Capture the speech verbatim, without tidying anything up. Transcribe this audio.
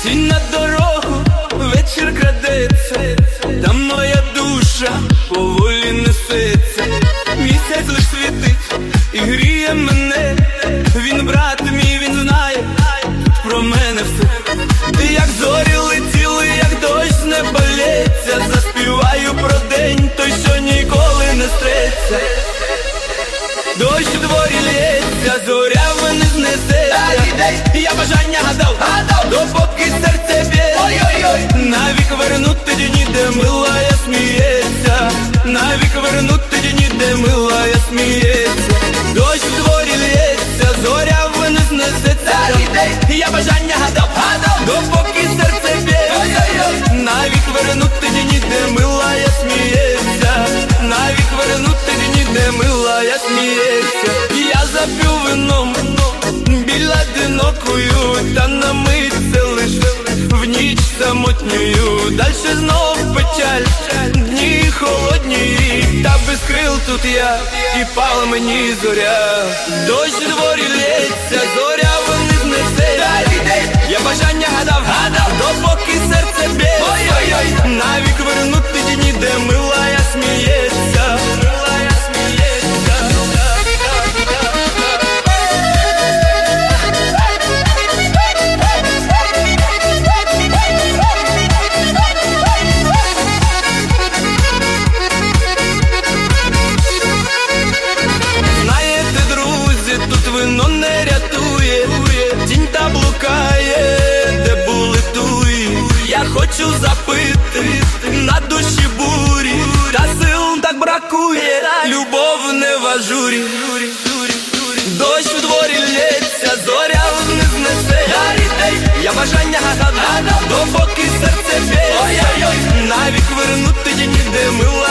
Тінь на дорогу, вечір крадеться, та моя душа поволі несеться. Місяць лиш світить і гріє мене. Він брат мій, він знає про мене все. Як зорі летіли, як дощ не болеться. Заспіваю про день той, що ніколи не стреться. Дощ у дворі лється, зоря в мене знесеться. Я бажання гадав, допоки серце б'є. Навік вернути дні, де милая сміється. Навік вернути дні, де милая сміється. Дощ у дворі лється, зоря в мене знесеться. Я бажання гадав, допоки серце б'є. Навік вернути дні, де милая сміється. Навік вернути дні, де милая сміється. Я зап'ю вином біля одинокою, та на мить це лише в ніч самотнюю. Дальше знов печаль, дні холодні, та без крил тут я, і пала мені зоря. Дощ у дворі лється, зоря вниз несе. Я бажання гадав, допоки серце б'є. Навік вернути дні, де милая сміється. Вино не рятує, тінь та блукає, де були туї. Я хочу запити, на душі бурі, та сил так бракує, любов не в ажурі. Дощ у дворі лється, зоря вниз несе. Я бажання гадав, допоки серце б'є. Навік вернути дні, де мила